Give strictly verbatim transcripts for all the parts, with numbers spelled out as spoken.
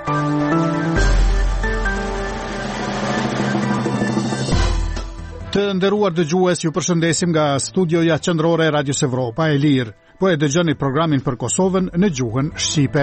Të nderuar dëgjues, ju përshëndesim nga studioja qendrore e Radios Evropa e Lirë. Po e dëgjoni programin për Kosovën në gjuhën shqipe.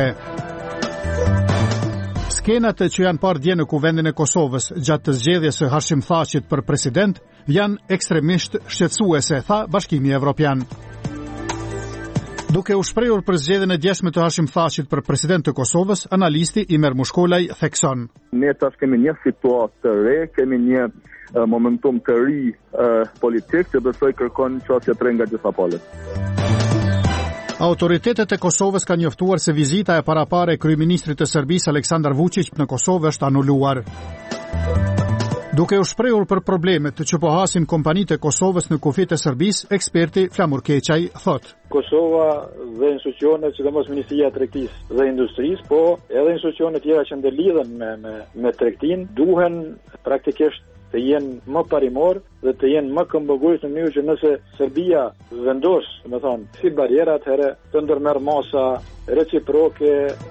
Skenat që janë parë dje në kuvendin e Kosovës gjatë të zgjedhjes së Hashim Thaqit për president janë ekstremisht shqetësuese, tha Bashkimi Evropian. Duke u shprehur për zgjedhjen e djeshme të Hashim Thaqit për president të Kosovës, analisti Imer Mushkolaj thekson: Ne tash kemi një situatë të re, kemi një uh, momentum të ri uh, politik që besoj kërkon çështje të re nga gjitha palët. Autoritetet e Kosovës kanë njoftuar se vizita e parapare e kryeministrit të Serbisë Aleksandar Vučić në Kosovë është anuluar. Duke u shprehur për problemet që po hasin kompanitë e Kosovës në kufit e Serbisë, eksperti Flamur Keqaj thot: Kosova dhe institucionet, sidomos Ministria e Tregtisë dhe Industrisë, po edhe institucionet tjera që ndërlidhen me me, me tregtinë, duhen praktikisht të jenë më parimor dhe të jenë më këmbëgujës në mënyrë që nëse Serbia vendos, me thonë, si barierat herë të ndërmerr masa reciproke.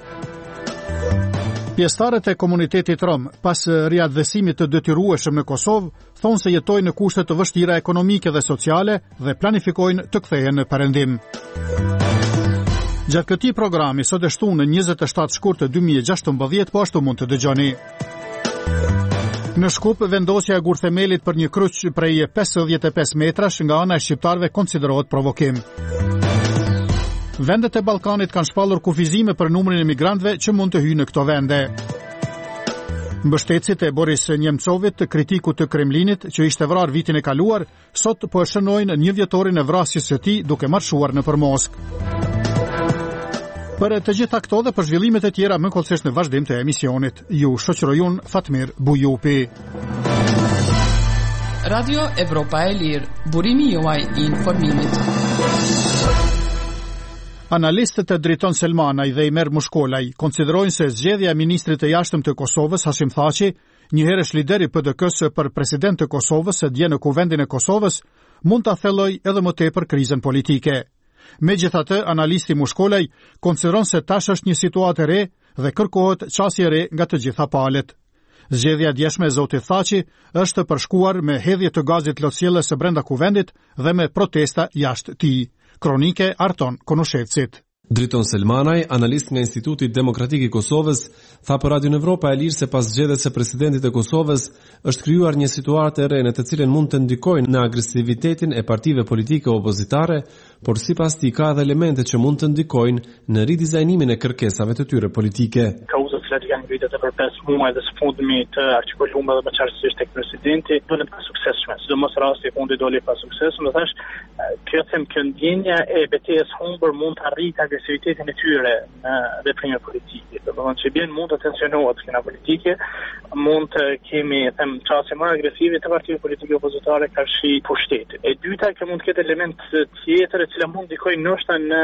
Pjesëtarët e komunitetit rom, pas riadhesimit të detyrueshëm në Kosovë, thonë se jetojnë në kushte të vështira ekonomike dhe sociale dhe planifikojnë të kthehen në perëndim. Gjatë këtij programi sot e shtunë në njëzet e shtatë shkurt të dy mijë e gjashtëmbëdhjetë, po ashtu mund të dëgjoni. Në Shkup, vendosja e gurthemelit për një kryq prej pesëdhjetë e pesë metrash nga ana e shqiptarëve konsiderohet provokim. Vendet e Ballkanit kanë shpallur kufizime për numrin e migrantëve që mund të hyjnë në këto vende. Mbështetësit e Boris Nemcovit, kritikut të Kremlinit që ishte vrarë vitin e kaluar, sot po e shënojnë një vjetorin e vrasjes së tij duke marshuar nëpër Moskë. Për të gjitha këto dhe për zhvillimet e tjera më kollësisht në vazhdim të emisionit, ju shoqëroj unë Fatmir Bujupi. Radio Evropa e Lirë, burimi juaj i informimit. Analistët e Driton Selmanaj dhe Imer Mushkolaj konsiderojnë se zgjedhja e ministrit të jashtëm të Kosovës, Hashim Thaqi, një herësh lideri P D K-s për president të Kosovës së dje në kuvendin e Kosovës, mund ta thellojë edhe më tepër krizën politike. Megjithatë, analisti Mushkolaj konsideron se tash është një situatë e re dhe kërkohet qasje re nga të gjitha palët. Zgjedhja djeshme e zotit Thaqi është përshkuar me hedhje të gazit lotësjellës së brenda kuvendit dhe me protesta jashtë tij. Kronike Arton Konushevcit. Driton Selmanaj, analist nga Instituti Demokratik i Kosovës, tha për Radio Evropa e Lirë se pas zgjedhjes së presidentit të Kosovës është krijuar një situatë e re në të cilën mund të ndikojnë në agresivitetin e partive politike opozitare, por sipas tij ka edhe elemente që mund të ndikojnë në ridizajnimin e kërkesave të tyre politike. Kauzat që janë ngritur për pesë muaj dhe së fundmi të artikuluara dhe më qartësisht tek presidenti dolën pa suksesshme. Sidomos rasti i fundit doli pa sukses, më thash, kjo them që ndjenja e betejës humbur mund të arrijë agresivitetin e tyre në veprime politike. Do të thonë që bien mund të tensionohet skena politike, mund të kemi them çështje më agresive të partive politike opozitare karshi pushtetit. E dyta që mund të ketë element tjetër e cila mund ndikojë ndoshta në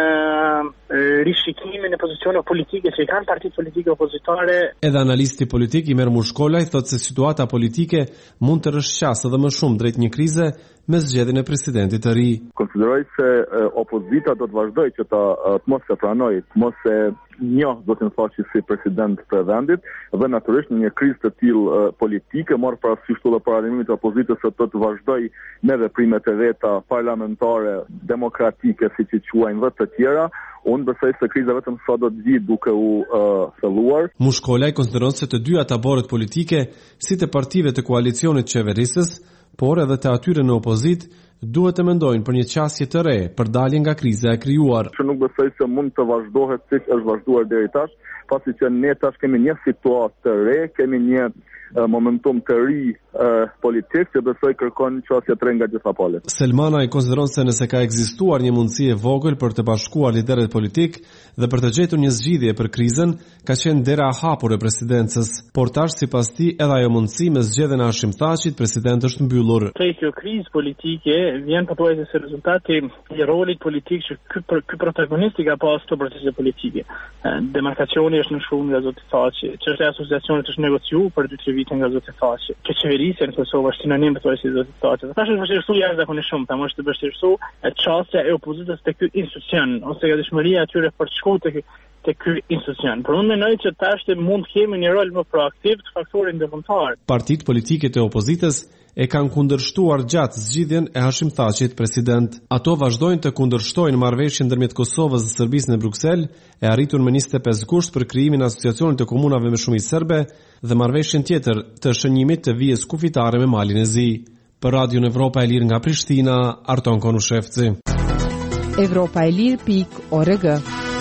rishikimin e pozicioneve politike që kanë partitë politike opozitare. Edhe analisti politik Imer Mushkolaj thotë se situata politike mund të rrëshqasë edhe më shumë drejt një krize me zgjedhjen e presidentit të ri. Konsideroj se uh, opozita do të vazhdojë që ta uh, të mos e pranojë, të mos e njohë zotin Thaqi si president të vendit dhe natyrisht në një krizë të tillë uh, politike marr parasysh edhe paralimin e opozitës se të, të vazhdojë me veprimet e veta parlamentare, demokratike, siç i quajnë dhe të tjera. Unë besoj se kriza vetëm sa do të vijë duke u uh, thelluar. Mushkolaj konsideron se të dyja taborët politike, si të partive të koalicionit qeverisës, por edhe të atyre në opozit, duhet të mendojnë për një qasje të re për dalje nga kriza e krijuar. Që nuk besoj se mund të vazhdohet siç është vazhduar deri tash, pasi që ne tash kemi një situatë të re, kemi një uh, momentum të ri uh, politik që besoj kërkon qasje të re nga gjitha palët. Selmanaj konsideron se nëse ka ekzistuar një mundësi e vogël për të bashkuar liderët politik dhe për të gjetur një zgjidhje për krizën, ka qenë dera e hapur e presidencës, por tash sipas tij edhe ajo mundësi me zgjedhjen e Hashim Thaqit president është mbyllur. Kjo krizë politike vjen pothuajse si rezultati i rolit politik që ky ky protagonisti ka pasur të proceseve politike. Demarkacioni është në shumë nga zoti Thaqi, çështja e asociacionit është negociuar për dy tre vite nga zoti Thaqi. Kjo qeverisja në Kosovë është sinonim pothuajse si zoti Thaqi. Tash është vështirësuar jashtëzakonisht shumë, tamë është vështirësuar çështja e opozitës tek ky institucion ose gatishmëria e tyre për të shkuar tek të ky institucion. Por unë mendoj që tash mund të kemi një rol më proaktiv të faktorit ndërkombëtar. Partitë politike të opozitës e kanë kundërshtuar gjatë zgjidhjen e Hashim Thaqit president. Ato vazhdojnë të kundërshtojnë marrëveshjen ndërmjet Kosovës dhe Serbisë në Bruksel, e arritur me njëzet e pesë gusht për krijimin e asociacionit të komunave me shumicë serbe dhe marrëveshjen tjetër të shënjimit të vijës kufitare me Malin e Zi. Për Radion Evropa e Lirë nga Prishtina, Arton Konushevci. Evropa e Lirë pikë org.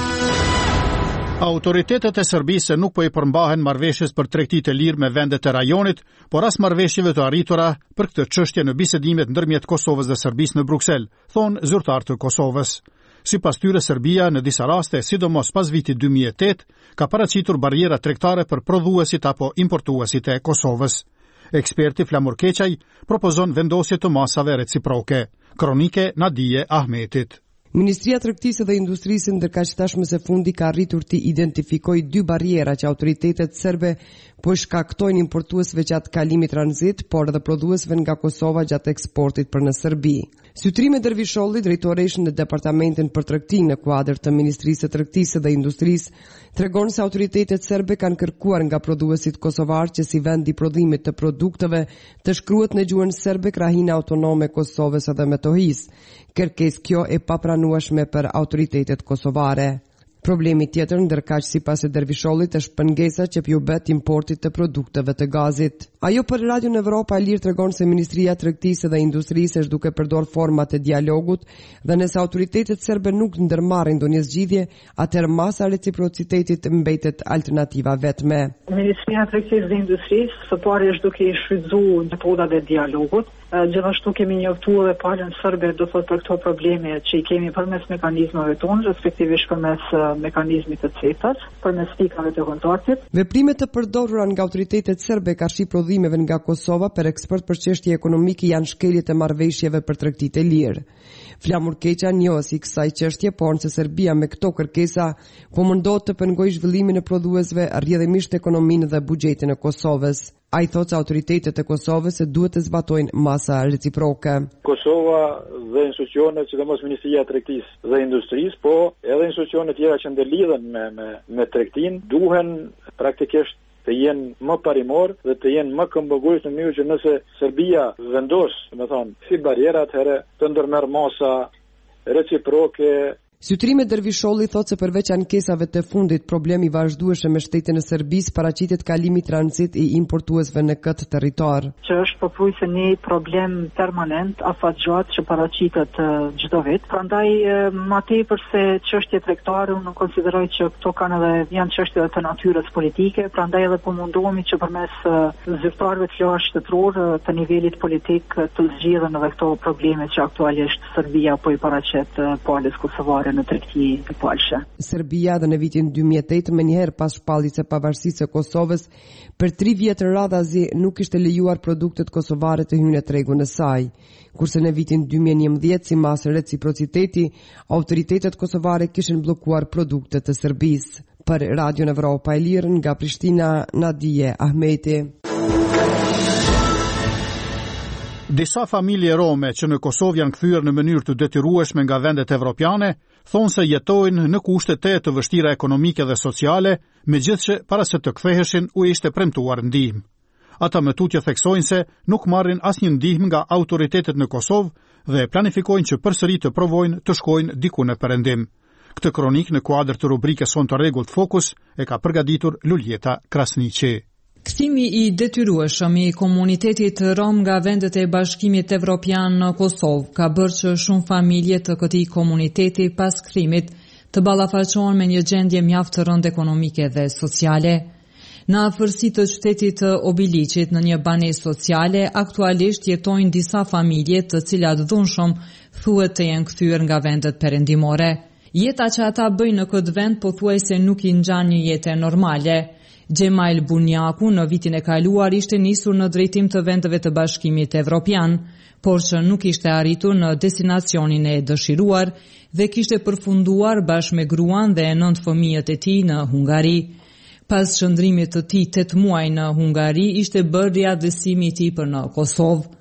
Autoritetet e Serbisë nuk po i përmbahen marrëveshjes për tregtitë e lirë me vendet e rajonit, por as marrëveshjeve të arritura për këtë çështje në bisedimet ndërmjet Kosovës dhe Serbisë në Bruksel, thonë zyrtarë të Kosovës. Sipas tyre, Serbia në disa raste, sidomos pas vitit dy mijë e tetë, ka paraqitur barriera tregtare për prodhuesit apo importuesit e Kosovës. Eksperti Flamur Keqaj propozon vendosje të masave reciproke. Kronike Nadije Ahmetit. Ministria e Tregtisë dhe Industrisë ndërkaq tashmë së fundi ka arritur të identifikojë dy barriera që autoritetet serbe po shkaktojnë importuesve gjatë kalimit tranzit, por edhe prodhuesve nga Kosova gjatë eksportit për në Serbi. Sytrime Dervisholli, drejtoresh në Departamentin për Tregtinë në kuadër të Ministrisë së Tregtisë dhe Industrisë, tregon se autoritetet serbe kanë kërkuar nga prodhuesit kosovar që si vend i prodhimit të produkteve të shkruhet në gjuhën serbe krahina autonome e Kosovës edhe Metohijës. Kërkesë kjo e papranueshme për autoritetet kosovare. Problemi tjetër ndërkaq sipas e Dervishollit është pengesa që pjubet importit të produkteve të gazit. Ajo për Radion Evropa e Lirë tregon se Ministria e Tregtisë dhe Industrisë është duke përdor forma të dialogut dhe nëse autoritetet serbe nuk ndërmarrin ndonjë zgjidhje, atëherë masa e reciprocitetit mbetet alternativa vetme. Ministria e Tregtisë dhe Industrisë së pari është duke i shfrytzuar metodat e dialogut. Gjithashtu kemi njoftuar edhe palën serbe do thot për këto probleme që i kemi përmes mekanizmave tonë, respektivisht përmes mekanizmit të CETA-s, përmes pikave të kontaktit. Veprimet të përdorura nga autoritetet serbe karshi prodhimeve nga Kosova për eksport për çështje ekonomike janë shkeljet e marrëveshjeve për tregtitë e lirë. Flamur Keqa njohësi kësaj çështje, por se Serbia me këto kërkesa po mundohet të pengojë zhvillimin e prodhuesve, rrjedhimisht ekonominë dhe buxhetin e Kosovës. Ai thotë se autoritetet e Kosovës se duhet të zbatojnë masa reciproke. Kosova dhe institucionet, sidomos Ministria e Tregtisë dhe Industrisë, po edhe institucionet tjera që ndërlidhen me me me tregtinë, duhen praktikisht të jenë më parimor dhe të jenë më këmbëgojës në mënyrë që nëse Serbia vendos, me thonë, si barriera atëherë të ndërmerr masa reciproke. Sytrime Dervisholli thotë se përveç ankesave të fundit, problemi vazhdueshëm me shtetin e Serbisë paraqitet kalimi tranzit i importuesve në këtë territor. Që është përpujse një problem permanent, afatgjatë që paraqitet çdo vit. Prandaj më tepër se çështje tregtare, unë konsideroj që këto kanë edhe janë çështje të natyrës politike, prandaj edhe po mundohemi që përmes zyrtarëve të lartë shtetëror të nivelit politik të zgjidhen edhe këto probleme që aktualisht Serbia po i paraqet palës kosovare në tregti të palëshe. Serbia dhe në vitin dy mijë e tetë, me njëherë pas shpalljes së pavarësisë së Kosovës, për tri vjet radhazi nuk ishte lejuar produktet kosovare të hyjnë në tregun e saj. Kurse në vitin dy mijë e njëmbëdhjetë, si mas reciprociteti, autoritetet kosovare kishin bllokuar produktet të Serbisë. Për Radion Evropa e Lirë nga Prishtina, Nadije Ahmeti. Disa familje rome që në Kosovë janë kthyer në mënyrë të detyrueshme nga vendet evropiane, thonë se jetojnë në kushte të të vështira ekonomike dhe sociale, megjithse para se të ktheheshin u ishte premtuar ndihmë. Ata me tutje theksojnë se nuk marrin asnjë ndihmë nga autoritetet në Kosovë dhe planifikojnë që përsëri të provojnë të shkojnë diku në perëndim. Këtë kronik në kuadër të rubrikës Son të rregullt Fokus e ka përgatitur Luljeta Krasniqi. Kthimi i detyrueshëm i komunitetit rom nga vendet e Bashkimit Evropian në Kosovë ka bërë që shumë familje të këtij komuniteti pas kthimit të ballafaqohen me një gjendje mjaft të rëndë ekonomike dhe sociale. Në afërsi të qytetit të Obiliqit, në një banesë sociale, aktualisht jetojnë disa familje të cilat dhunshëm thuhet të jenë kthyer nga vendet perëndimore. Jeta që ata bëjnë në këtë vend pothuajse nuk i ngjan një jetë normale. Gjemail Bunjaku në vitin e kaluar ishte nisur në drejtim të vendeve të Bashkimit Evropian, por që nuk ishte arritur në destinacionin e dëshiruar dhe kishte përfunduar bashkë me gruan dhe nëntë fëmijët e tij në Hungari. Pas qëndrimit të tij tetë muaj në Hungari, ishte bërë riadësimi i tij për në Kosovë.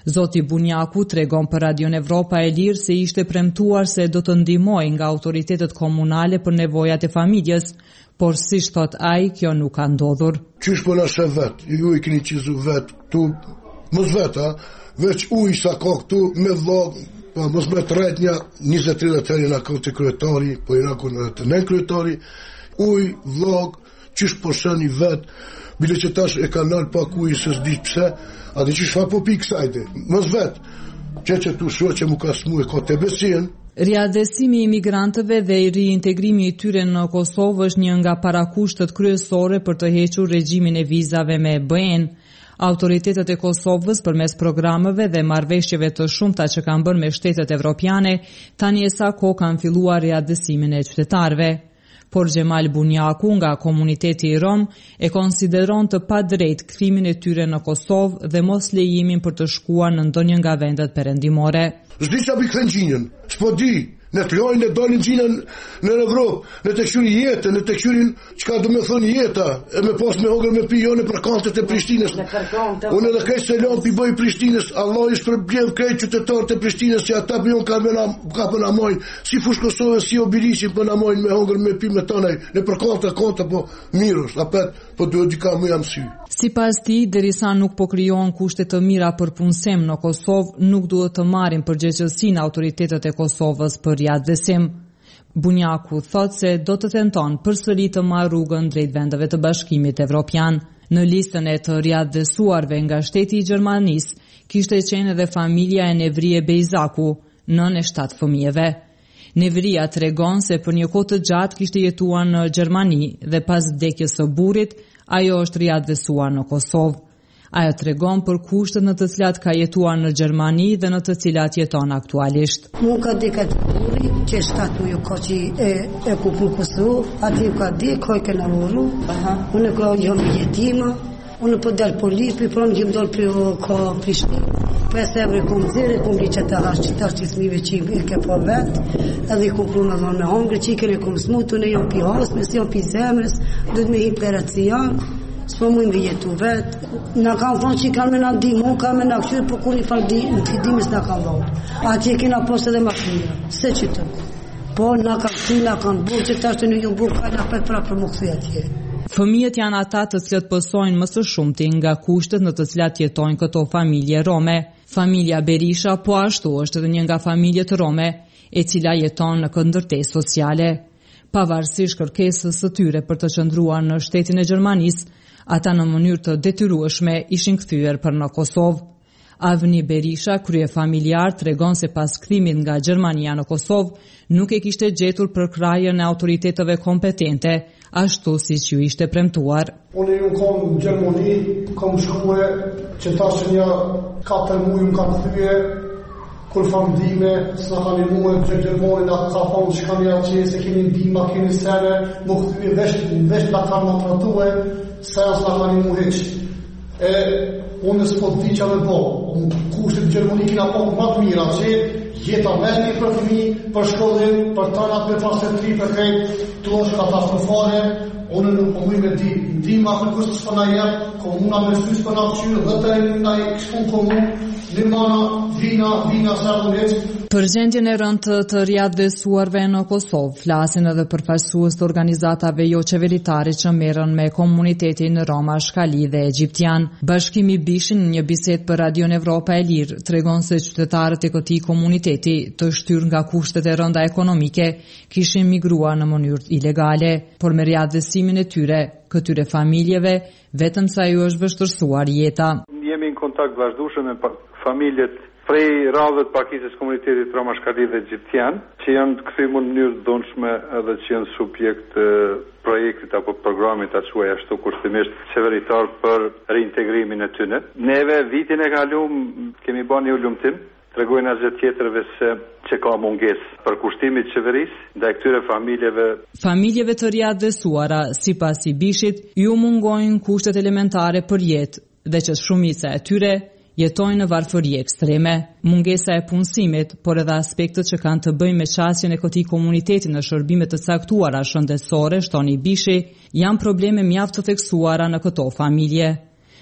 Zoti Bunjaku tregon për Radion Evropa e Lirë se ishte premtuar se do të ndihmojë nga autoritetet komunale për nevojat e familjes, por si thot ai, kjo nuk ka ndodhur. Qysh po na shef vet, ju i keni qizu vet këtu, mos vet, ha, veç ujë sa ka këtu me vllog, pa mos me tretnja, njëzet tridhjet herë na ka të kryetari, po i na ku të nën kryetari, ujë, vllog, qysh po shani vet, bile që tash e kanë nal pak ujë se s'di pse, a di qysh fa po pikë kësajte, mos vet, që që tu shoh që mu ka smu e ka të besin. Riadhesimi i migrantëve dhe i riintegrimi i tyre në Kosovë është një nga parakushtet kryesore për të hequr regjimin e vizave me B E-n. Autoritetet e Kosovës përmes programeve dhe marrëveshjeve të shumta që kanë bërë me shtetet evropiane, tani e sa kohë kanë filluar riadhesimin e qytetarëve. Por Gjemal Bunjaku nga komuniteti i Rom e konsideron të padrejtë kthimin e tyre në Kosovë dhe mos lejimin për të shkuar në ndonjë nga vendet perëndimore. S'di sa bi këthën gjinën, s'po di, në të lojnë e dolin gjinën në Evropë, në të këshurin jetë, në të këshurin qka du me thonë jeta, e me pas me hogër me pijone për kantët e Prishtinës. Unë edhe kejtë se lonë pi bëj Prishtinës, Allah ishë për bjedh krejtë qytetarët e Prishtinës që ata për jonë ka, ka për namojnë, si fush Kosovë, si Obirishin për namojnë me hogër me pi me tonaj, në për kantë e kantë, po mirës, apet, po duhet dika mu jam sy. Si pas ti, derisa nuk po krijohen kushte të mira për punësim në Kosovë, nuk duhet të marrin përgjegjësinë autoritetet e Kosovës për riadhesim. Bunjaku thot se do të tenton përsëri të marrë rrugën drejt vendeve të Bashkimit Evropian. Në listën e të riadhesuarve nga shteti i Gjermanisë kishte qenë edhe familja e Nevrie Bejzaku, nën e shtatë fëmijëve. Nevria tregon se për një kohë të gjatë kishte jetuar në Gjermani dhe pas vdekjes së burrit, ajo është riadhesuar në Kosovë. Ajo tregon për kushtet në të cilat ka jetuar në Gjermani dhe në të cilat jeton aktualisht. Mu ka di ka të buri, që shtatu ju ka që e, e ku për Kosovë, ati ka di, ka i ke në uru, unë ka jam jetima, unë për del polipi, për unë gjim dol për ka Prishtinë, për e se evre kom zire, kom li që të hash që të ashtë smive që i ke po vetë, edhe i kom pru në dhonë me hongre, që i kene kom smutu, në jam pi hasmes, jam pi zemres, dhët me hiperecian, s'po mu imbi jetu vetë, në kanë thonë që i kanë me në di, mu kanë me në këshyrë, për kur i falë di, në fidimis në kanë dhonë. Ati e kena posë edhe makinja, se që të. Po, në kanë këti, në kanë burë, që të ashtë në ju burë, ka në për pra për më këthuj atje. Fëmijët janë ata të cilët pësojnë më së shumti nga kushtet në të cilat jetojnë këto familje rome. Familja Berisha po ashtu është edhe një nga familjet rome, e cila jeton në këndërtesë sociale. Pavarësisht kërkesës së tyre për të qëndruar në shtetin e Gjermanisë, ata në mënyrë të detyrueshme ishin kthyer për në Kosovë. Avni Berisha, krye familjar, tregon se pas kthimit nga Gjermania në Kosovë nuk e kishte gjetur përkrajën e autoriteteve kompetente, ashtu siç ju ishte premtuar. Unë ju kam në Gjermani, kam shkuar që tash një katër muaj më kanë kthyer, kur fam dime, s'na kanë mua që Gjermani na ka thonë që kanë që se kemi ndihmë, kemi sene, nuk kthyer vesh vesh ta kanë maltratuar, sa s'na kanë mua hiç. E unë s'po di që me po, kushtet Gjermani kina po më të mira, që jeta vendi për fëmijë, për shkollim, për tanat me pasetri, për krejt, të është katastrofale, unë nuk po mëj me di, ndihma për kështë s'po na jep, komuna me sys për na këqyrë, dhe të e na i këshpun komun, limana, vina, vina, sardunec. Për gjendjen e rëndë të riadhesuarve në Kosovë, flasin edhe përfaqësues të organizatave jo qeveritare që merren me komunitetin Roma, Shkali dhe Egjiptian. Bashkimi Bishin në një bisedë për Radion Evropa e Lirë tregon se qytetarët e këtij komuniteti, të shtyrë nga kushtet e rënda ekonomike, kishin migruar në mënyrë ilegale, por me riadhesimin e tyre, këtyre familjeve, vetëm sa ju është vështirësuar jeta. Jemi në kontakt vazhdueshëm me familjet prej radhët pakisës komunitetit Roma, Shkali dhe Egjiptian, që janë të kthyer në mënyrë të dhunshme edhe që janë subjekt të projektit apo programit ta quaj ashtu kushtimisht qeveritar për reintegrimin e tyre. Neve vitin e kaluar kemi bën një ulumtim, tregojnë asgjë tjetërve se që ka mungesë për kushtimin e qeverisë ndaj këtyre familjeve. Familjeve të riadhesuara, sipas i Bishit, ju mungojnë kushtet elementare për jetë dhe që shumica e tyre jetojnë në varfëri ekstreme. Mungesa e punësimit, por edhe aspektet që kanë të bëjnë me qasjen e këtij komuniteti në shërbime të caktuara shëndetësore, shtoni Bishi, janë probleme mjaft të theksuara në këto familje.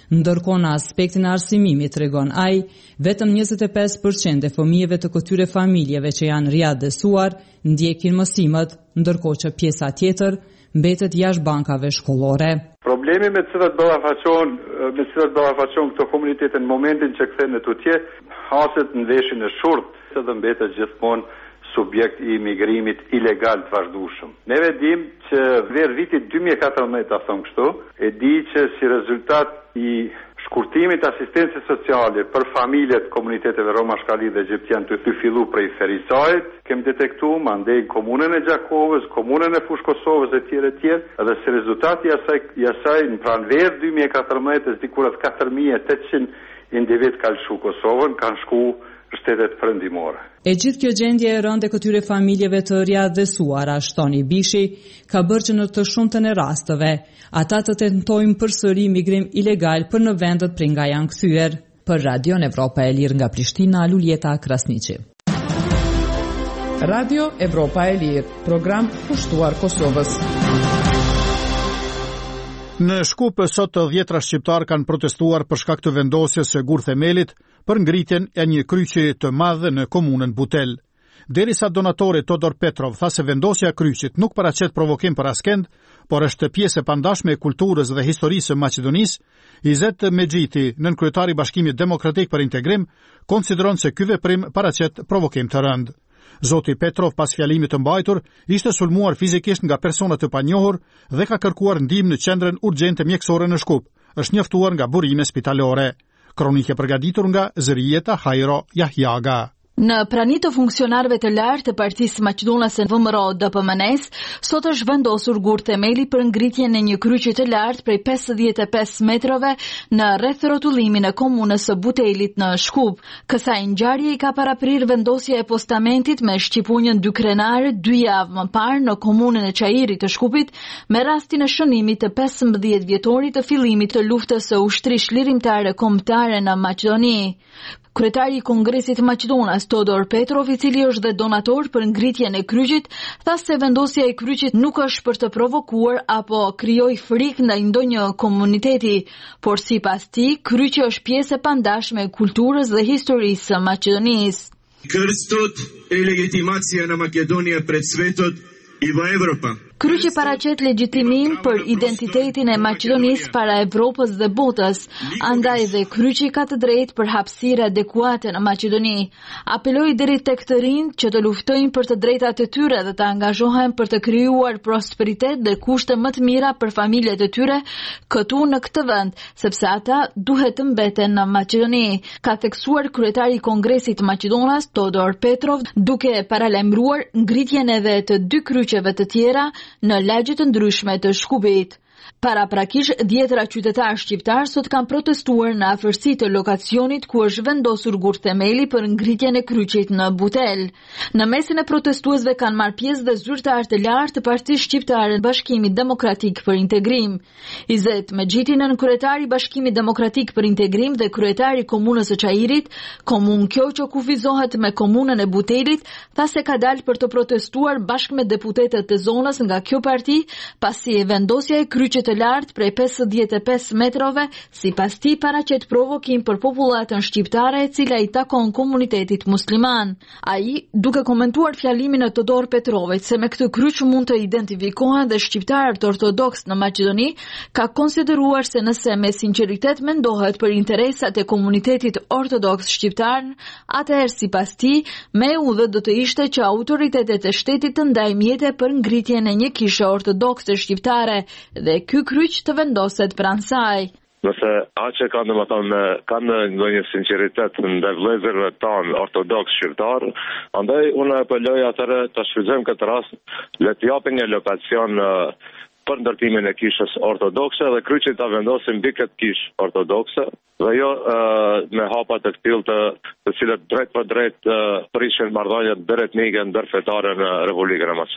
Ndërkohë në aspektin e arsimimit, tregon ai, vetëm njëzet e pesë përqind e fëmijëve të këtyre familjeve që janë riadesuar ndjekin mësimet, ndërkohë që pjesa tjetër mbetet jashtë bankave shkollore. Problemi me të cilat ballafaqohen, me të cilat ballafaqohen këto komunitete në momentin që kthehen në tutje, haset në veshin e shurtë dhe mbetet gjithmonë subjekt i migrimit ilegal të vazhdueshëm. Neve dim që ver vitit dy mijë e katërmbëdhjetë, a them kështu, e di që si rezultat i shkurtimit asistencës sociale për familjet komuniteteve Roma Shkali dhe Egjiptian të të fillu prej Ferisajt, kem detektu mandej komunën e Gjakovës, komunën e Fush Kosovës e tjere tjere, edhe si rezultat i asaj, i asaj në pranver dy mijë e katërmbëdhjetë, dikurat katër mijë e tetëqind individ kanë shku Kosovën, kanë shku shtetet perëndimore. E gjithë kjo gjendje e rënde këtyre familjeve të riadesuara, Shtoni Bishi, ka bërë që në të shumtën e rasteve, ata të tentojnë përsëri migrim ilegal për në vendet prej nga janë kthyer. Për Radio Evropa e Lirë nga Prishtina, Luljeta Krasniqi. Radio Evropa e Lirë, program kushtuar Kosovës. Në Shkup sot të dhjetra shqiptar kanë protestuar për shkak të vendosjes së gur themelit për ngritjen e një kryqi të madh në komunën Butel. Derisa donatori Todor Petrov tha se vendosja e kryqit nuk paraqet provokim për askend, por është pjesë e pandashme e kulturës dhe historisë së Maqedonisë, Izet Mexhiti, nënkryetari i Bashkimit Demokratik për Integrim, konsideron se ky veprim paraqet provokim të rënd. Zoti Petrov, pas fjalimit të mbajtur, ishte sulmuar fizikisht nga persona të panjohur dhe ka kërkuar ndihmë në qendrën urgjente mjekësore në Shkup. Është njoftuar nga burime spitalore. Kronikë e përgatitur nga Zërijeta Hajro Jahjaga. Në prani të funksionarëve të lartë të Partisë Maqedonase V M R O D P M N S, sot është vendosur gur themeli për ngritjen e një kryqi të lartë prej pesëdhjetë e pesë metrove në rreth rrotullimin e komunës së Butelit në Shkup. Kësaj ngjarje i ka paraprir vendosja e postamentit me shqipunjën dy krenare dy javë më parë në komunën e Çajirit të Shkupit, me rastin e shënimit të pesëmbëdhjetë vjetorit të fillimit të luftës së ushtrisë lirimtare kombëtare në Maqedoni. Kryetari i Kongresit të Maqedonas, Todor Petrov, i cili është dhe donator për ngritjen e kryqit, tha se vendosja e kryqit nuk është për të provokuar apo krijoj frikë ndaj ndonjë komuniteti, por sipas tij, kryqi është pjesë e pandashme e kulturës dhe historisë së Maqedonisë. Krstot e legitimacija na Makedonija pred svetot i va Evropa. Kryqi paraqet legjitimin për identitetin e Maqedonisë para Evropës dhe botës, andaj dhe kryqi ka të drejtë për hapësirë adekuate në Maqedoni. Apeloi deri tek të rinjt që të luftojnë për të drejtat e tyre dhe të angazhohen për të krijuar prosperitet dhe kushte më të mira për familjet e tyre këtu në këtë vend, sepse ata duhet të mbeten në Maqedoni, ka theksuar kryetari i Kongresit të Maqedonas, Todor Petrov, duke paralajmëruar ngritjen edhe të dy kryqeve të tjera në lagje të ndryshme të Shkupit. Para prakish, dhjetra qytetarë shqiptar sot kanë protestuar në afërsi të lokacionit ku është vendosur gur themeli për ngritjen e kryqit në Butel. Në mesin e protestuesve kanë marrë pjesë dhe zyrtarë të lartë të Partisë Shqiptare të Bashkimit Demokratik për Integrim. Izet Mexhiti, nënkryetari i Bashkimit Demokratik për Integrim dhe kryetari i komunës së Çajirit, komunë kjo që kufizohet me komunën e Butelit, tha se ka dalë për të protestuar bashkë me deputetët e zonës nga kjo parti, pasi e vendosja e kryqit të lartë prej pesëdhjetë e pesë metrove, sipas tij paraqet provokim për popullatën shqiptare e cila i takon komunitetit musliman. Ai, duke komentuar fjalimin e Todor Petrovit se me këtë kryq mund të identifikohen dhe shqiptarët ortodoks në Maqedoni, ka konsideruar se nëse me sinqeritet mendohet për interesat e komunitetit ortodoks shqiptar, atëherë sipas tij, me udhë do të ishte që autoritetet e shtetit të ndajnë mjete për ngritjen e një kishe ortodokse shqiptare dhe ky kryq të vendoset pranë saj. Nëse aqe kanë dhe më thonë, kanë në një sinceritet në vëllezërve tanë ortodoks shqiptar, andaj unë apeloj atëre të shfrytëzojmë këtë rast, le të japin një lokacion për ndërtimin e kishës ortodokse dhe kryqin ta vendosim mbi këtë kishë ortodokse dhe jo uh, me hapa të këtill të, të cilët drejt për drejt uh, prishin marrëdhëniet drejtnike ndërfetare në Republikën e Maqedonisë.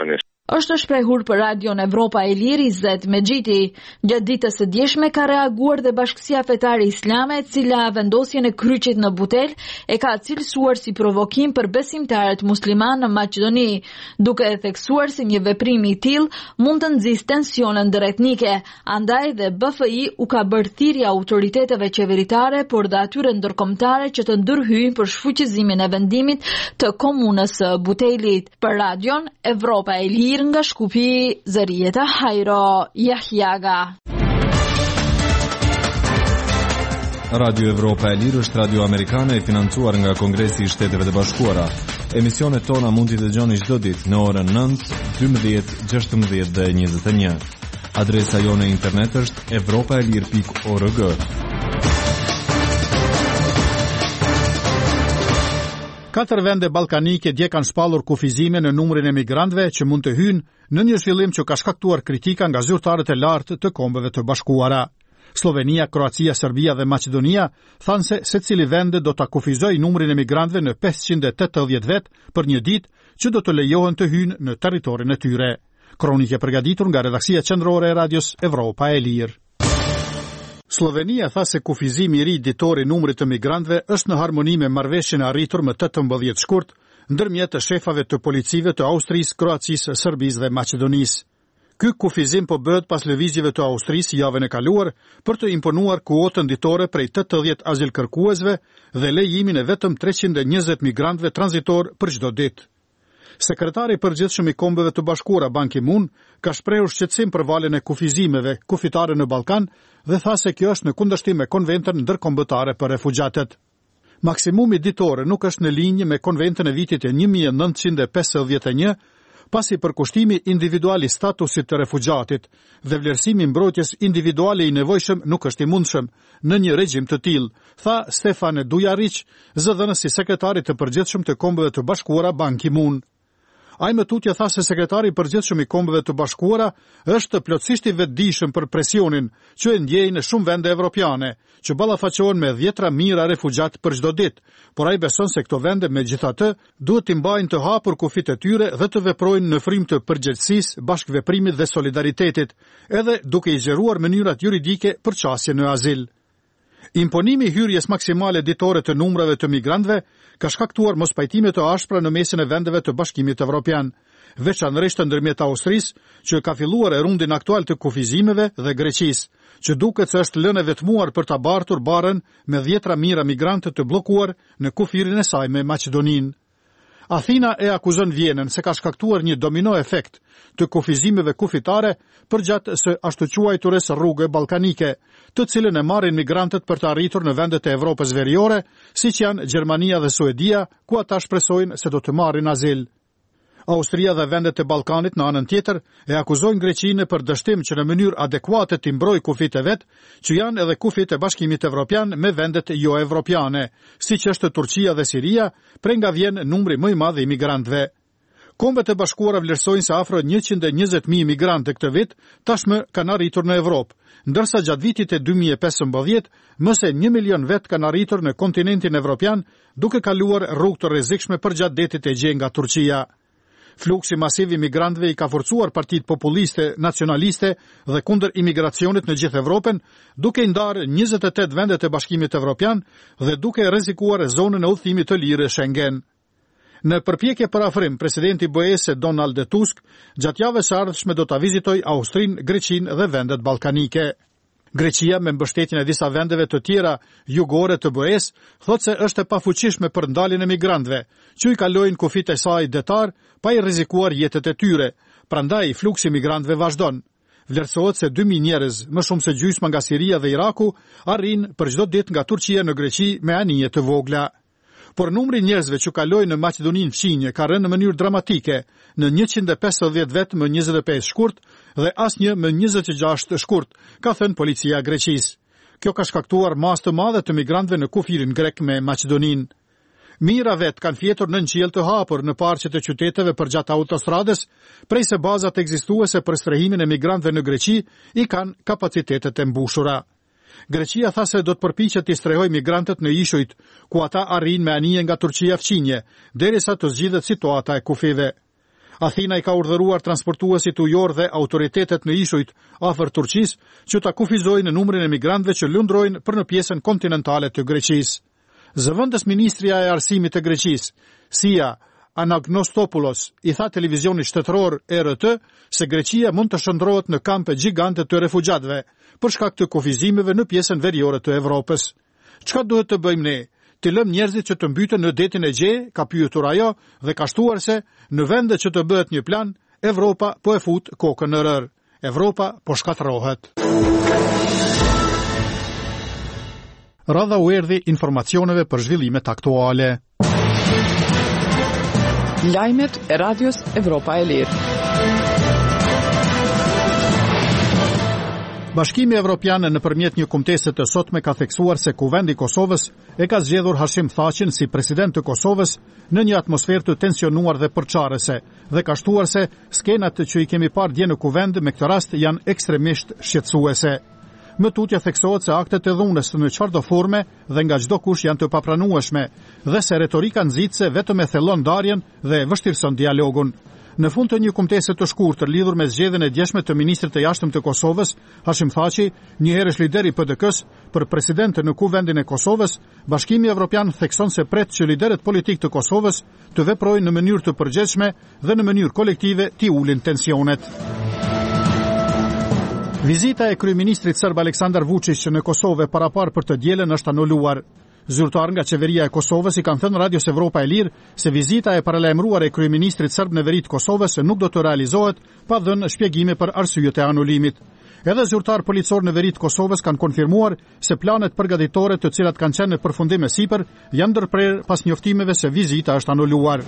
Është shprehur për Radion Evropa e Lirë Izzet Mexhiti. Gjatë ditës së djeshme ka reaguar dhe Bashkësia Fetare Islame, e cila vendosjen e kryqit në butel e ka cilësuar si provokim për besimtarët musliman në Maqedoni, duke e theksuar se një veprim i tillë mund të nxjisë tensione ndëretnike. Andaj dhe B F I u ka bërë thirrje autoriteteve qeveritare, por dhe atyre ndërkombëtare që të ndërhyjnë për shfuqizimin e vendimit të komunës së Butelit. Për Radion Evropa e Lirë nga Shkupi, Zërieta Hajro Jahjaga. Radio Evropa e Lirë është radio amerikane e financuar nga Kongresi i Shteteve të Bashkuara. Emisionet tona mund t'i dëgjoni çdo ditë në orën nëntë, dymbëdhjetë, gjashtëmbëdhjetë dhe njëzet e një. Adresa jone internet është evropaelir pikë org. Katër vende ballkanike dje kanë shpallur kufizime në numrin e migrantëve që mund të hyjnë në një zhvillim që ka shkaktuar kritika nga zyrtarët e lartë të Kombeve të Bashkuara. Slovenia, Kroacia, Serbia dhe Maqedonia thanë se secili vend do ta kufizojë numrin e migrantëve në pesëqind e tetëdhjetë vet për një ditë që do të lejohen të hyjnë në territorin e tyre. Kronikë e përgatitur nga redaksia qendrore e Radios Evropa e Lirë. Slovenia tha se kufizimi i ri ditor i numrit të migrantëve është në harmoni me marrëveshjen e arritur më tetëmbëdhjetë shkurt ndërmjet të shefave të policive të Austrisë, Kroacisë, Serbisë dhe Maqedonisë. Ky kufizim po bëhet pas lëvizjeve të Austrisë javën e kaluar për të imponuar kuotën ditore prej tetëdhjetë azilkërkuesve dhe lejimin e vetëm treqind e njëzet migrantëve tranzitor për çdo ditë. Sekretari i përgjithshëm i Kombeve të Bashkuara Ban Ki-moon ka shprehur shqetësim për valën e kufizimeve kufitare në Ballkan dhe tha se kjo është në kundërshtim me konventën ndërkombëtare për refugjatët. Maksimumi ditore nuk është në linjë me konventën e vitit e një mijë e nëntëqind e pesëdhjetë e një, pasi përkushtimi individual i statusit të refugjatit dhe vlerësimi mbrojtjes individuale i nevojshëm nuk është i mundshëm në një regjim të tillë, tha Stefan Dujaric, zëdhënësi sekretarit të përgjithshëm të Kombeve të Bashkuara Ban Ki-moon. Ai më tutje tha se sekretari i përgjithshëm i Kombeve të Bashkuara është plotësisht i vetëdijshëm për presionin që e ndjejnë në shumë vende evropiane, që ballafaqohen me dhjetra mijëra refugjat për çdo ditë, por ai beson se këto vende megjithatë duhet të mbajnë të hapur kufit e tyre dhe të veprojnë në frym të përgjegjësisë, bashkëveprimit dhe solidaritetit, edhe duke i zgjeruar mënyrat juridike për çësje në azil. Imponimi i hyrjes maksimale ditore të numrave të migrantëve ka shkaktuar mospajtime të ashpra në mesin e vendeve të Bashkimit Evropian, veçanërisht ndërmjet Austrisë, që ka filluar e rundin aktual të kufizimeve, dhe Greqisë, që duket se është lënë vetmuar për ta bartur barën me dhjetra mijëra migrantë të bllokuar në kufirin e saj me Maqedoninë. Athina e akuzon Vjenën se ka shkaktuar një domino efekt të kufizimeve kufitare përgjatë së ashtu quajturës rrugë ballkanike, të cilën e marrin migrantët për të arritur në vendet e Evropës Veriore, siç janë Gjermania dhe Suedia, ku ata shpresojnë se do të marrin azil. Austria dhe vendet e Ballkanit në anën tjetër e akuzojnë Greqinë për dështim që në mënyrë adekuate të mbrojë kufit e vet, që janë edhe kufit e Bashkimit Evropian me vendet jo evropiane, siç është Turqia dhe Siria, prej nga vjen numri më i madh i migrantëve. Kombet e Bashkuara vlerësojnë se afro njëqind e njëzet mijë migrantë këtë vit tashmë kanë arritur në Evropë, ndërsa gjatë vitit e dy mijë e pesëmbëdhjetë më se një milion vet kanë arritur në kontinentin evropian, duke kaluar rrugë të rrezikshme përgjatë detit e Egje nga Turqia. Fluksi masiv i migrantëve i ka forcuar partitë populiste, nacionaliste dhe kundër imigracionit në gjithë Evropën, duke i ndarë njëzet e tetë vendet e Bashkimit Evropian dhe duke rrezikuar zonën e udhëtimit të lirë Schengen. Në përpjekje për afrim, presidenti B E S Donald Tusk gjatë javës së ardhshme do ta vizitojë Austrinë, Greqinë dhe vendet ballkanike. Greqia, me mbështetjen e disa vendeve të tjera jugore të B E S, thotë se është e pafuqishme për ndaljen e migrantëve, që i kalojnë kufit e saj detar pa i rrezikuar jetët e tyre. Prandaj fluksi i migrantëve vazhdon. Vlerësohet se dy mijë njerëz, më shumë se gjysma nga Siria dhe Iraku, arrin për çdo ditë nga Turqia në Greqi me anije të vogla. Por numri njerëzve që kalojnë në Maqedoninë fqinje ka rënë në mënyrë dramatike, në njëqind e pesëdhjetë vet më njëzet e pesë shkurt dhe asnjë më njëzet e gjashtë shkurt, ka thënë policia e Greqisë. Kjo ka shkaktuar masë të madhe të migrantëve në kufirin grek me Maqedoninë. Mijëra vet kanë fjetur në qiell të hapur në parqet e qyteteve përgjatë autostradës, prej se bazat ekzistuese për strehimin e migrantëve në Greqi i kanë kapacitetet e mbushura. Greqia tha se do të përpiqet të strehojë migrantët në ishujt, ku ata arrin me anije nga Turqia fqinje, derisa të zgjidhet situata e kufive. Athina i ka urdhëruar transportuesit ujor dhe autoritetet në ishujt afër Turqisë që ta kufizojnë numrin e migrantëve që lundrojnë për në pjesën kontinentale të Greqisë. Zëvendës ministrja e arsimit të Greqisë, Sia Anagnostopoulos, i tha televizionit shtetëror E R T se Greqia mund të shndrohet në kampe gjigante të refugjatëve për shkak të kufizimeve në pjesën veriore të Evropës. Çka duhet të bëjmë ne? Të lëm njerëzit që të mbyten në detin e Gje, ka pyetur ajo dhe ka shtuar se në vende që të bëhet një plan, Evropa po e fut kokën në rër. Evropa po shkatërrohet. Radha u erdhi informacioneve për zhvillimet aktuale. Lajmet e Radios Evropa e Lirë. Bashkimi Evropian nëpërmjet një kumtese të sotme ka theksuar se Kuvendi i Kosovës e ka zgjedhur Hashim Thaqin si president të Kosovës në një atmosferë të tensionuar dhe përçarëse dhe ka shtuar se skenat që i kemi parë dje në Kuvend me këtë rast janë ekstremisht shqetësuese. Më tutje theksohet se aktet e dhunës në çfarëdo forme dhe nga çdo kush janë të papranueshme dhe se retorika nxitse vetëm e thellon ndarjen dhe vështirëson dialogun. Në fund të një kumtese të shkurtër lidhur me zgjedhjen e djeshme të ministrit të jashtëm të Kosovës, Hashim Thaqi, një herësh lider i P D K-s, për president në Kuvendin e Kosovës, Bashkimi Evropian thekson se pret që liderët politik të Kosovës të veprojnë në mënyrë të përgjithshme dhe në mënyrë kolektive t'i ulin tensionet. Vizita e kryeministrit serb Aleksandar Vučić në Kosovë parapar për të dielën është anuluar. Zyrtar nga qeveria e Kosovës i kanë thënë Radios Evropa e Lirë se vizita e paralajmëruar e kryeministrit serb në veri të Kosovës nuk do të realizohet pa dhënë shpjegime për arsyet e anulimit. Edhe zyrtar policor në veri të Kosovës kanë konfirmuar se planet përgatitore të cilat kanë qenë në përfundim e sipër janë ndërprerë pas njoftimeve se vizita është anuluar.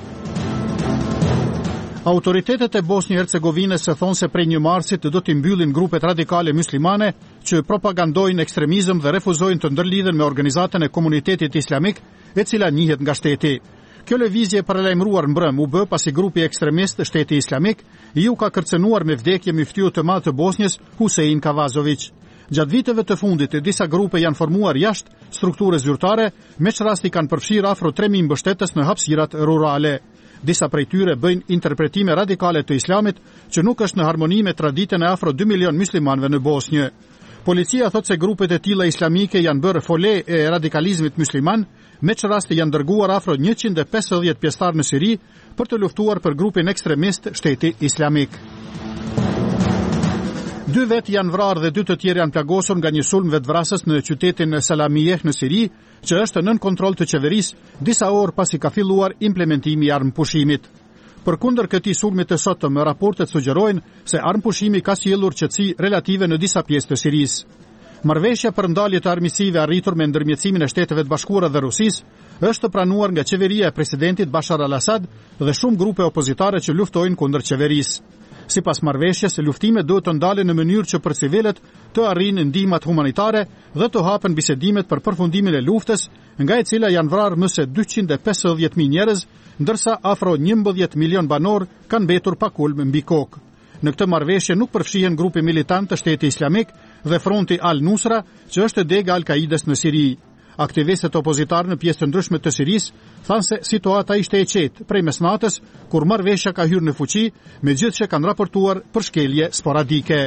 Autoritetet e Bosnjë-Hercegovinës se thonë se prej një marsit do t'i mbyllin grupet radikale muslimane që propagandojnë ekstremizëm dhe refuzojnë të ndërlidhen me organizatën e komunitetit islamik, e cila njihet nga shteti. Kjo lëvizje paralajmëruar mbrëm u bë pasi grupi ekstremist Shteti Islamik i u ka kërcënuar me vdekje myftyu të madh të Bosnjës, Husein Kavazović. Gjatë viteve të fundit, disa grupe janë formuar jashtë strukturës zyrtare, me që rasti kanë përfshirë afro tre mijë mbështetës në hapësirat rurale. Disa prej tyre bëjnë interpretime radikale të islamit që nuk është në harmoni me traditën e afro dy milion muslimanëve në Bosnjë. Policia thot se grupet e tilla islamike janë bërë fole e radikalizmit musliman, me që rasti janë dërguar afro njëqind e pesëdhjetë pjesëtar në Siri për të luftuar për grupin ekstremist Shteti Islamik. Dy vetë janë vrarë dhe dy të tjerë janë plagosur nga një sulm vetvrasës në qytetin Salamiyeh në Siri, që është nën kontroll të qeverisë, disa orë pasi ka filluar implementimi i armëpushimit. Përkundër këtij sulmi të sotëm, raportet sugjerojnë se armëpushimi ka sjellur qetësi relative në disa pjesë të Sirisë. Marrëveshja për ndalje të armiqësive arritur me ndërmjetësimin e Shteteve të Bashkuara dhe Rusisë është pranuar nga qeveria e presidentit Bashar al-Assad dhe shumë grupe opozitare që luftojnë kundër qeverisë. Sipas marrëveshjes, luftimet duhet të ndalen në mënyrë që për civilët të arrijnë ndihmat humanitare dhe të hapen bisedimet për përfundimin e luftës, nga e cila janë vrarë më se dyqind e pesëdhjetë mijë njerëz, ndërsa afro njëmbëdhjetë milion banor kanë mbetur pa kulm mbi kokë. Në këtë marrëveshje nuk përfshihen grupi militant të Shteti Islamik dhe Fronti Al-Nusra, që është dega Al-Kaides në Siri. Aktivistët opozitar në pjesë të ndryshme të Sirisë thanë se situata ishte e qetë prej mesnatës, kur marrëveshja ka hyrë në fuqi, megjithëse kanë raportuar për shkelje sporadike.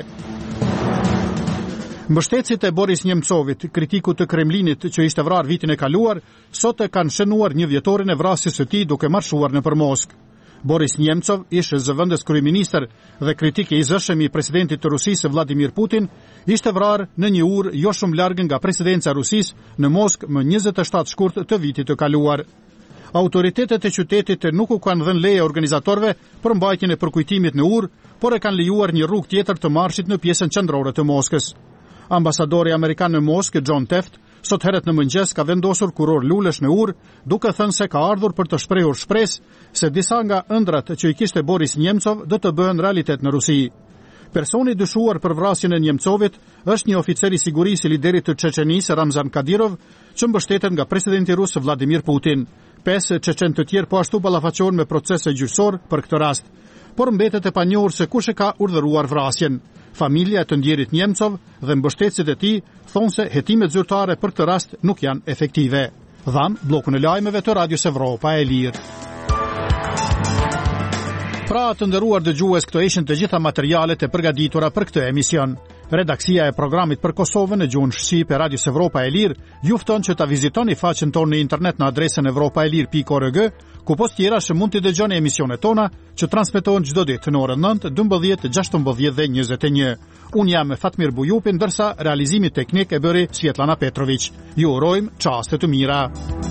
Mbështetësit e Boris Nemcovit, kritiku të Kremlinit që ishte vrarë vitin e kaluar, sot e kanë shënuar një vjetorin e vrasjes së tij duke marshuar nëpër Moskë. Boris Nemcov, ish zëvendës kryeministër dhe kritik i zëshëm i presidentit të Rusisë Vladimir Putin, ishte vrarë në një urë jo shumë larg nga presidenca e Rusisë në Moskë më njëzet e shtatë shkurt të vitit të kaluar. Autoritetet e qytetit nuk u kanë dhënë leje organizatorëve për mbajtjen e përkujtimit në urë, por e kanë lejuar një rrugë tjetër të marshit në pjesën qendrore të Moskës. Ambasadori amerikan në Moskë, John Teft, sot herët në mëngjes ka vendosur kuror lulesh në urë, duke thënë se ka ardhur për të shprehur shpresë se disa nga ëndrat që i kishte Boris Nemcov do të bëhen realitet në Rusi. Personi dyshuar për vrasjen e Nemcovit është një oficer i sigurisë i liderit të Çeçenisë Ramzan Kadyrov, që mbështetet nga presidenti rus Vladimir Putin. Pesë çeçen të tjerë po ashtu ballafaqohen me procese gjyqësor për këtë rast, por mbetet e panjohur se kush e ka urdhëruar vrasjen. Familja e të ndjerit Nemcov dhe mbështetësit e tij thonë se hetimet zyrtare për këtë rast nuk janë efektive. Dhan bllokun e lajmeve të Radios Evropa e Lirë. Pra të nderuar dëgjues, këto ishin të gjitha materialet e përgatitura për këtë emision. Redaksia e programit për Kosovën në gjuhën shqipe e Radios Evropa e Lirë ju fton që ta vizitoni faqen tonë në internet në adresën evropaelir pikë org, ku post tjera që mund të dëgjoni emisionet tona që transmetohen çdo ditë në orën nëntë, dymbëdhjetë, gjashtëmbëdhjetë dhe njëzet e një. Unë jam Fatmir Bujupi, ndërsa realizimi teknik e bëri Svetlana Petrović. Ju urojmë çaste të mira.